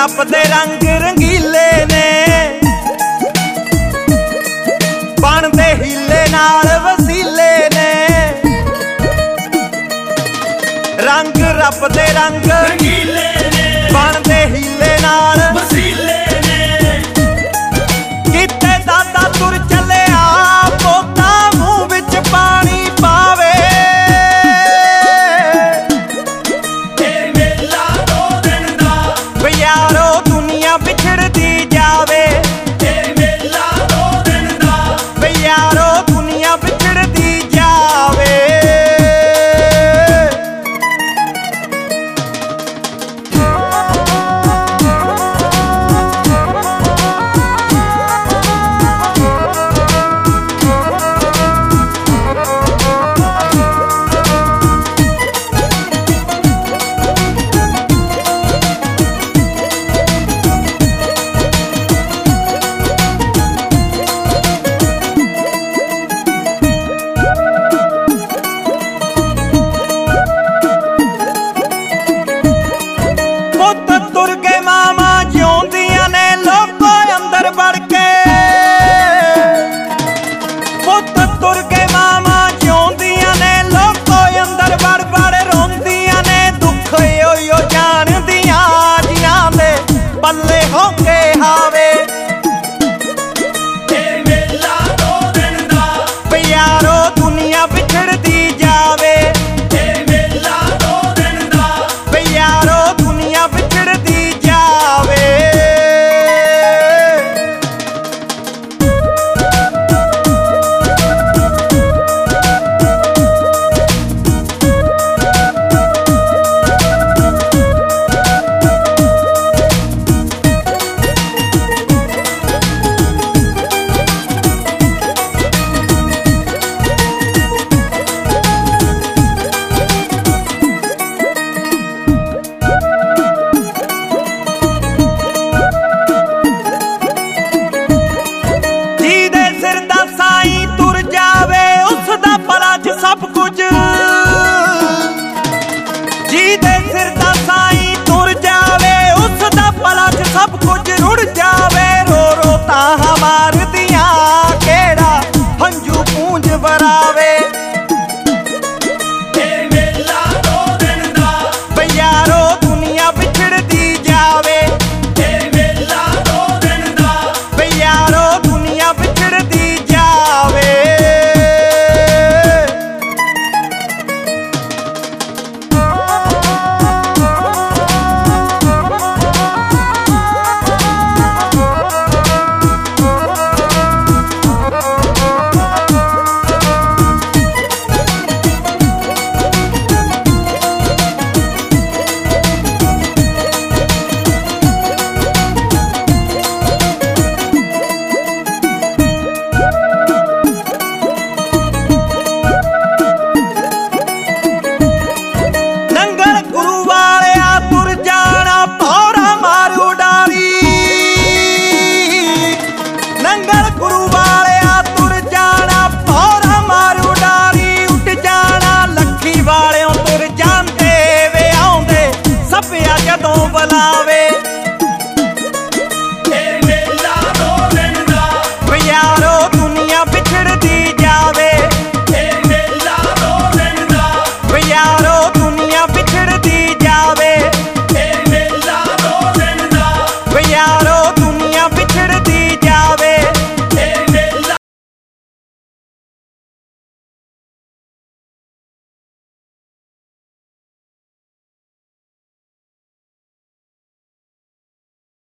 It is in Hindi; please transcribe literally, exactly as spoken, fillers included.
रब दे रंग रंगीले ने बनदे हीले नाल वसीले ने रंग रब दे रंग रंगीले ने बनदे हीले नाल वसीले ने किते दादा तुर चले आ पोता मुंह विच पानी पावे ए मेला दो दिन दा यारो दुनिया बिछड़दी जावे ए मेला दो दिन दा यारो दुनिया बिछड़दी जावे पल्ले होके हावे ए मेला दो दिन दा यारो दुनिया बिछड़दी जावे ए मेला दो दिन दा यारो दुनिया बिछड़दी जावे सब कुछ जी दे सिर दा साईं तुर जावे उसदा भला च सब कुछ रुड़ जावे रो रो तां मार दियां केड़ा हंजू पूंज बरावे ए मेला दो दिन दा यारो दुनिया बिछड़दी जावे ए मेला दो दिन दा यारो दुनिया बिछड़दी जावे नंगल गुरु